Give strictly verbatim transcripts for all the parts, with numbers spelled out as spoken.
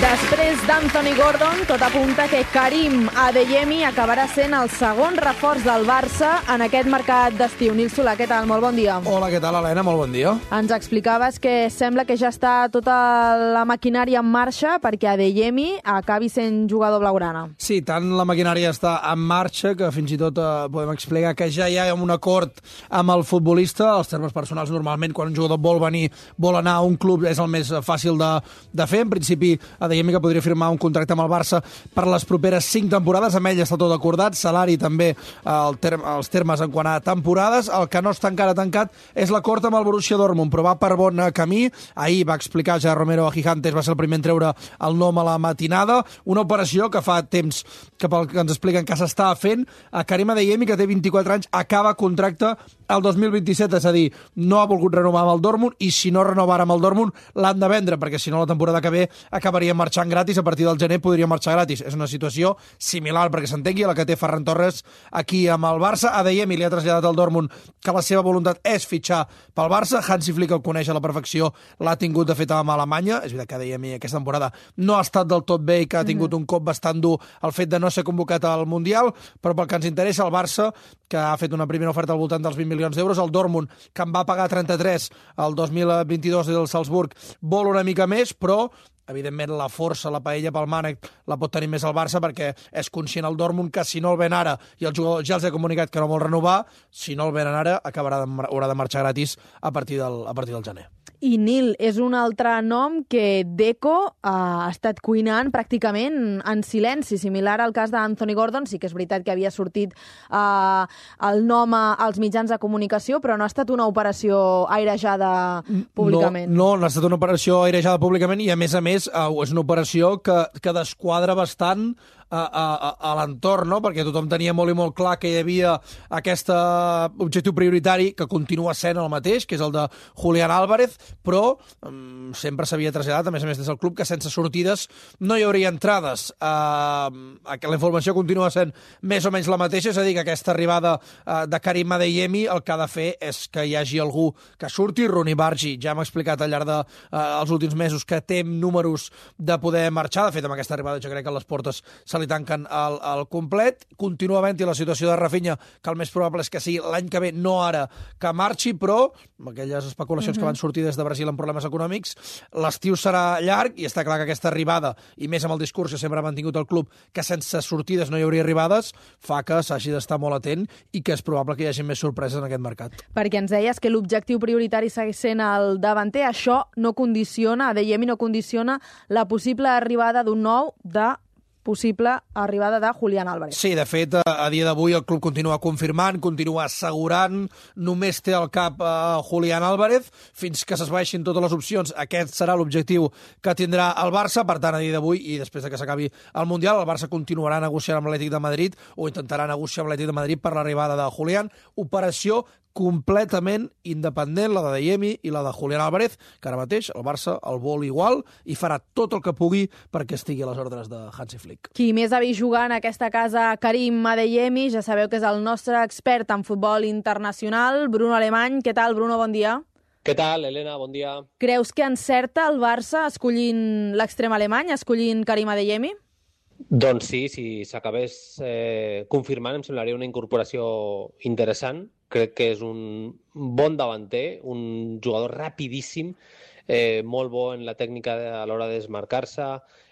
Després d'Anthony Gordon, tot apunta que Karim Adeyemi acabarà sent el segon reforç del Barça en aquest mercat d'estiu. Nil Solà, què tal? Molt bon dia. Hola, què tal, Helena? Molt bon dia. Ens explicaves que sembla que ja està tota la maquinària en marxa perquè Adeyemi acabi sent jugador blaugrana. Sí, tant la maquinària està en marxa que fins i tot eh, podem explicar que ja hi ha un acord amb el futbolista. Els termes personals, normalment, quan un jugador vol venir, vol anar a un club, és el més fàcil de, de fer. En principi, Adeyemi que podria firmar un contracte amb el Barça per les properes cinc temporades. Amb ell està tot acordat, salari també, el term, els termes en quant a temporades. El que no està encara tancat és l'acord amb el Borussia Dortmund, però va per bon camí. Ahir va explicar ja Romero a Gigantes, va ser el primer en treure el nom a la matinada. Una operació que fa temps que pel que ens expliquen que s'està fent. A Karim Adeyemi, que té vint-i-quatre anys, acaba contracte el dos mil vint-i-set, és a dir, no ha volgut renovar amb el Dortmund i si no renovara amb el Dortmund l'han de vendre, perquè si no la temporada que ve acabaria marxant gratis, a partir del gener podria marxar gratis. És una situació similar, perquè s'entengui, a la que té Ferran Torres aquí amb el Barça. Adeyemi li ha traslladat al Dortmund que la seva voluntat és fitxar pel Barça. Hansi Flick el coneix a la perfecció, l'ha tingut de fet amb Alemanya. És veritat que Adeyemi aquesta temporada no ha estat del tot bé i que ha tingut un cop bastant dur el fet de no ser convocat al Mundial, però pel que ens interessa, el Barça, que ha fet una primera oferta al voltant dels vint milions d'euros, el Dortmund, que en va pagar trenta-tres el dos mil vint-i-dos del Salzburg, vol una mica més, però evidentment la força, la paella pel mànec la pot tenir més el Barça, perquè és conscient el Dortmund que si no el ven ara, i el jugador ja els ha comunicat que no vol renovar, si no el venen ara acabarà de, haurà de marxar gratis a partir del, a partir del gener. I Nil, és un altre nom que Deco ha estat cuinant pràcticament en silenci, similar al cas d'Anthony Gordon. Sí que és veritat que havia sortit eh, el nom als mitjans de comunicació, però no ha estat una operació airejada públicament. No, no, no ha estat una operació airejada públicament i, a més a més, eh, és una operació que, que desquadra bastant a, a, a l'entorn, no? Perquè tothom tenia molt i molt clar que hi havia aquest objectiu prioritari que continua sent el mateix, que és el de Julián Álvarez, però um, sempre s'havia traslladat, a més a més des del club, que sense sortides no hi hauria entrades. Uh, la informació continua sent més o menys la mateixa, és a dir, que aquesta arribada uh, de Karim Adeyemi el que ha de fer és que hi hagi algú que surti. Ronny Bargi ja hem explicat al llarg dels de, uh, últims mesos que té números de poder marxar. De fet, amb aquesta arribada jo crec que les portes se li tanquen al, al complet. Continua havent-hi la situació de Rafinha, que el més probable és que sigui l'any que ve, no ara, que marxi, però amb aquelles especulacions uh-huh. que van sortir des de Brasil amb problemes econòmics, l'estiu serà llarg i està clar que aquesta arribada, i més amb el discurs que sempre ha mantingut el club, que sense sortides no hi hauria arribades, fa que s'hagi d'estar molt atent i que és probable que hi hagi més sorpreses en aquest mercat. Perquè ens deies que l'objectiu prioritari segueix sent el davanter, això no condiciona, Adeyemi no condiciona la possible arribada d'un nou de possible arribada de Julián Álvarez. Sí, de fet, a dia d'avui el club continua confirmant, continua assegurant, només té al cap a Julián Álvarez, fins que s'esvaeixin totes les opcions. Aquest serà l'objectiu que tindrà el Barça, per tant, a dia d'avui, i després de que s'acabi el Mundial, el Barça continuarà negociant amb l'Atlètic de Madrid, o intentarà negociar amb l'Atlètic de Madrid per l'arribada de Julián. Operació completament independent, la d'Adeyemi i la de Julián Álvarez, que ara mateix el Barça el vol igual i farà tot el que pugui perquè estigui a les ordres de Hansi Flick. Qui més ha vist jugar en aquesta casa Karim Adeyemi, ja sabeu que és el nostre expert en futbol internacional, Bruno Alemany. Què tal, Bruno? Bon dia. Què tal, Helena? Bon dia. Creus que encerta el Barça escollint l'extrem alemany, escollint Karim Adeyemi? Doncs sí, si s'acabés eh, confirmant, em semblaria una incorporació interessant. Crec que és un bon davanter, un jugador rapidíssim, eh, molt bo en la tècnica a l'hora de desmarcar-se,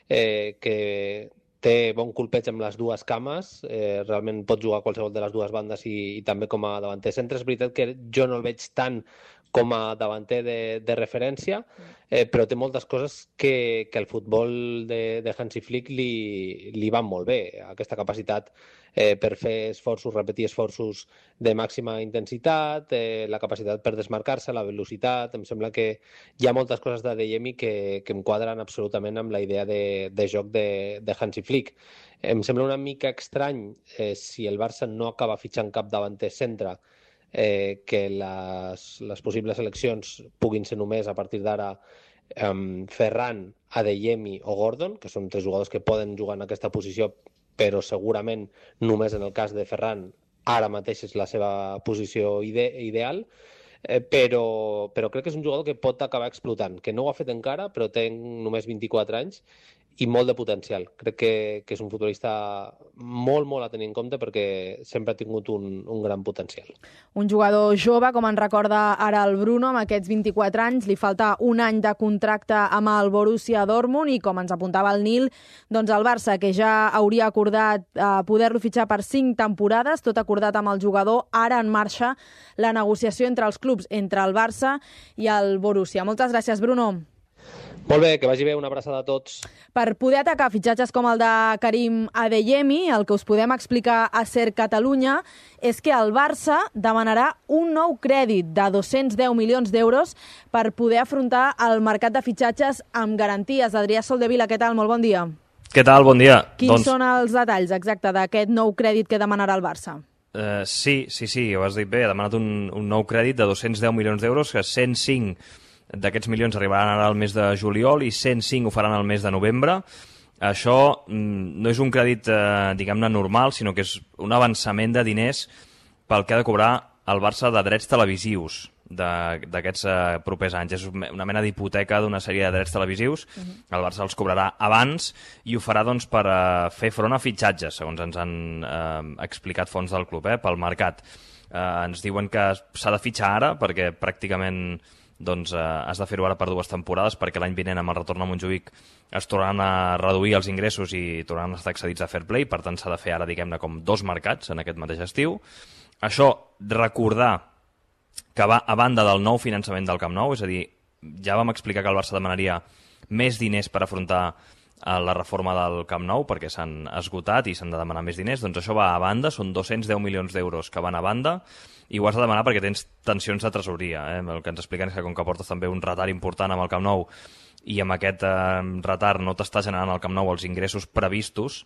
eh, que té bon colpeig amb les dues cames, eh, realment pot jugar a qualsevol de les dues bandes i, i també com a davanter centre. És veritat que jo no el veig tant com a davanter de, de referència, eh, però té moltes coses que, que el futbol de, de Hansi Flick li, li van molt bé. Aquesta capacitat eh, per fer esforços, repetir esforços de màxima intensitat, eh, la capacitat per desmarcar-se, la velocitat. Em sembla que hi ha moltes coses d'Adeyemi que, que em quadren absolutament amb la idea de, de joc de, de Hansi Flick. Em sembla una mica estrany eh, si el Barça no acaba fitxant cap davanter centre, eh, que les, les possibles eleccions puguin ser només a partir d'ara um, Ferran, Adeyemi o Gordon, que són tres jugadors que poden jugar en aquesta posició, però segurament només en el cas de Ferran ara mateix és la seva posició ide ideal. eh, però, però crec que és un jugador que pot acabar explotant, que no ho ha fet encara, però té només vint-i-quatre anys i molt de potencial. Crec que, que és un futbolista molt, molt a tenir en compte perquè sempre ha tingut un, un gran potencial. Un jugador jove, com en recorda ara el Bruno, amb aquests vint-i-quatre anys, li falta un any de contracte amb el Borussia Dortmund i, com ens apuntava el Nil, doncs el Barça, que ja hauria acordat eh, poder-lo fitxar per cinc temporades, tot acordat amb el jugador, ara en marxa la negociació entre els clubs, entre el Barça i el Borussia. Moltes gràcies, Bruno. Molt bé, que vagi bé, una abraçada a tots. Per poder atacar fitxatges com el de Karim Adeyemi, el que us podem explicar a Ser Catalunya és que el Barça demanarà un nou crèdit de dos-cents deu milions d'euros per poder afrontar el mercat de fitxatges amb garanties. Adrià Soldevila, què tal? Molt bon dia. Què tal? Bon dia. Quins doncs... són els detalls, exacte, d'aquest nou crèdit que demanarà el Barça? Uh, sí, sí, sí, ho has dit bé. Ha demanat un, un nou crèdit de dos-cents deu milions d'euros, que cent cinc d'aquests milions arribaran ara al mes de juliol i cent cinc ho faran al mes de novembre. Això mm, no és un crèdit, eh, diguem-ne, normal, sinó que és un avançament de diners pel que ha de cobrar el Barça de drets televisius d'aquests eh, propers anys. És una mena d'hipoteca d'una sèrie de drets televisius. Uh-huh. El Barça els cobrarà abans i ho farà doncs, per eh, fer front a fitxatges, segons ens han eh, explicat fons del club, eh, pel mercat. Eh, ens diuen que s'ha de fitxar ara perquè pràcticament doncs eh, has de fer-ho ara per dues temporades perquè l'any vinent amb el retorn a Montjuïc es tornaran a reduir els ingressos i tornaran a estar excedits a fair play, per tant s'ha de fer ara, diguem-ne, com dos mercats en aquest mateix estiu. Això, recordar que va a banda del nou finançament del Camp Nou, és a dir, ja vam explicar que el Barça demanaria més diners per afrontar a la reforma del Camp Nou perquè s'han esgotat i s'han de demanar més diners, doncs això va a banda, són dos-cents deu milions d'euros que van a banda i ho has de demanar perquè tens tensions de tresoreria. Eh? El que ens expliquen és que com que portes també un retard important amb el Camp Nou i amb aquest eh, retard no t'està generant al Camp Nou els ingressos previstos,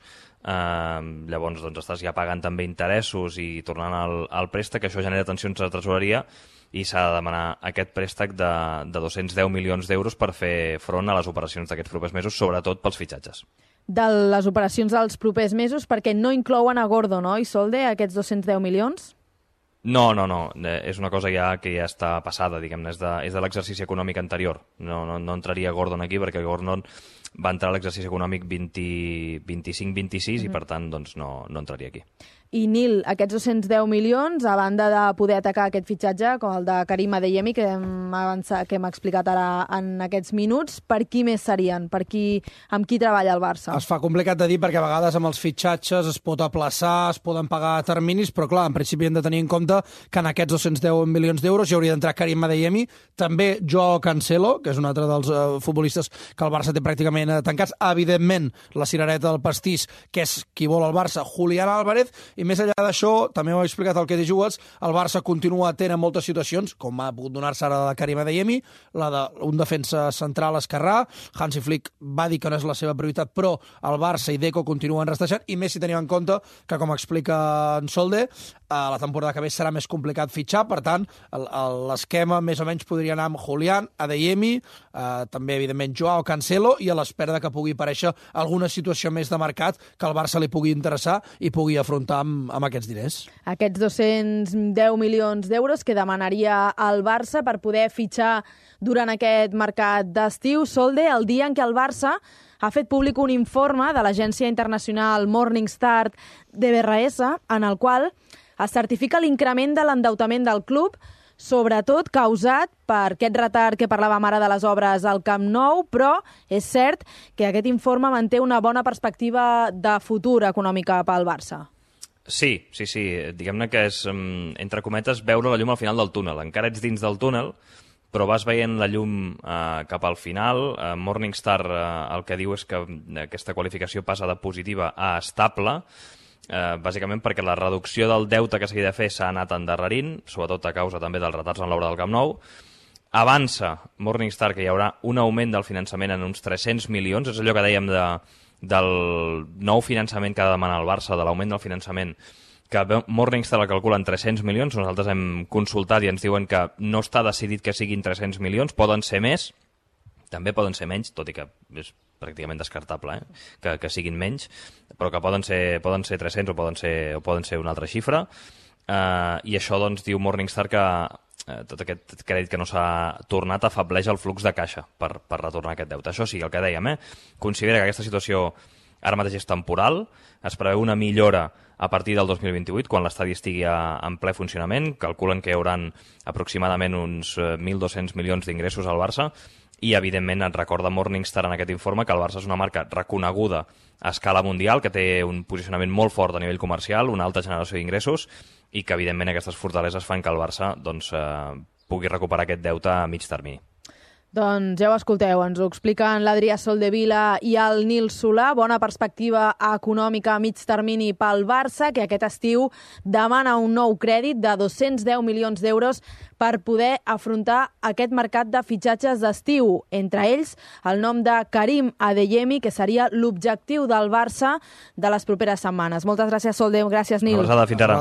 eh, llavors doncs, estàs ja pagant també interessos i tornant al, al préstec, això genera tensions de tresoreria i s'ha de demanar aquest préstec de, de dos-cents deu milions d'euros per fer front a les operacions d'aquests propers mesos, sobretot pels fitxatges. De les operacions dels propers mesos, perquè no inclouen a Gordo, no, Isolde, aquests dos-cents deu milions? No, no, no. És una cosa ja que ja està passada, diguem-ne. És de, és de l'exercici econòmic anterior. No, no, no entraria Gordon aquí perquè Gordon va entrar a l'exercici econòmic vint, vint-i-cinc vint-i-sis mm-hmm. i per tant doncs, no, no entraria aquí. I Nil, aquests dos-cents deu milions, a banda de poder atacar aquest fitxatge, com el de Karim Adeyemi, que hem, avançat, que hem explicat ara en aquests minuts, per qui més serien? Per qui, amb qui treballa el Barça? Es fa complicat de dir perquè a vegades amb els fitxatges es pot aplaçar, es poden pagar a terminis, però clar, en principi hem de tenir en compte que en aquests dos-cents deu milions d'euros hi hauria d'entrar Karim Adeyemi, també Joao Cancelo, que és un altre dels uh, futbolistes que el Barça té pràcticament uh, tancats, evidentment la cirereta del pastís, que és qui vol el Barça, Julián Álvarez, i més enllà d'això, també ho he explicat el que he jugat, el Barça continua atent a moltes situacions, com ha pogut donar-se ara de Karim Adeyemi, la d'un de defensa central esquerrà. Hansi Flick va dir que no és la seva prioritat, però el Barça i Deco continuen rastejant, i més si tenim en compte que, com explica en Solde, a la temporada que ve serà més complicat fitxar, per tant, l'esquema més o menys podria anar amb Julián, Adeyemi, eh, també, evidentment, Joao Cancelo, i a l'espera que pugui aparèixer alguna situació més de mercat que el Barça li pugui interessar i pugui afrontar amb, amb aquests diners. Aquests dos-cents deu milions d'euros que demanaria el Barça per poder fitxar durant aquest mercat d'estiu. Solde, el dia en què el Barça ha fet públic un informe de l'agència internacional Morningstar D B R S, en el qual es certifica l'increment de l'endeutament del club, sobretot causat per aquest retard que parlàvem ara de les obres al Camp Nou, però és cert que aquest informe manté una bona perspectiva de futur econòmica pel Barça. Sí, sí, sí. Diguem-ne que és, entre cometes, veure la llum al final del túnel. Encara ets dins del túnel, però vas veient la llum eh, cap al final. Eh, Morningstar eh, el que diu és que aquesta qualificació passa de positiva a estable, eh, bàsicament perquè la reducció del deute que s'havia de fer s'ha anat endarrerint, sobretot a causa també dels retards en l'obra del Camp Nou. Avança Morningstar que hi haurà un augment del finançament en uns tres-cents milions, és allò que dèiem de, del nou finançament que ha de demanar el Barça, de l'augment del finançament, que Morningstar el calcula en tres-cents milions, nosaltres hem consultat i ens diuen que no està decidit que siguin tres-cents milions, poden ser més, també poden ser menys, tot i que és pràcticament descartable eh? que, que siguin menys, però que poden ser, poden ser tres-cents o poden ser, o poden ser una altra xifra, uh, i això doncs diu Morningstar que tot aquest crèdit que no s'ha tornat afebleix el flux de caixa per, per retornar aquest deute. Això sí, el que dèiem, eh? Considera que aquesta situació ara mateix és temporal, es preveu una millora a partir del dos mil vint-i-vuit, quan l'estadi estigui en ple funcionament. Calculen que hi haurà aproximadament uns mil dos-cents milions d'ingressos al Barça i, evidentment, et recorda Morningstar en aquest informe que el Barça és una marca reconeguda a escala mundial, que té un posicionament molt fort a nivell comercial, una alta generació d'ingressos i que, evidentment, aquestes fortaleses fan que el Barça doncs, eh, pugui recuperar aquest deute a mig termini. Doncs ja ho escolteu, ens ho expliquen l'Adrià Soldevila i el Nil Solà. Bona perspectiva econòmica a mig termini pel Barça, que aquest estiu demana un nou crèdit de dos-cents deu milions d'euros per poder afrontar aquest mercat de fitxatges d'estiu. Entre ells, el nom de Karim Adeyemi, que seria l'objectiu del Barça de les properes setmanes. Moltes gràcies, Solde. Gràcies, Nil. Una abraçada, fins ara.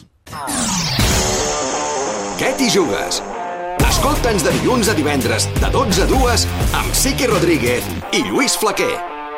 Què t'hi jugues? Escolta'ns de dilluns a divendres, de dotze a dues, amb Siqui Rodríguez i Lluís Flaquer.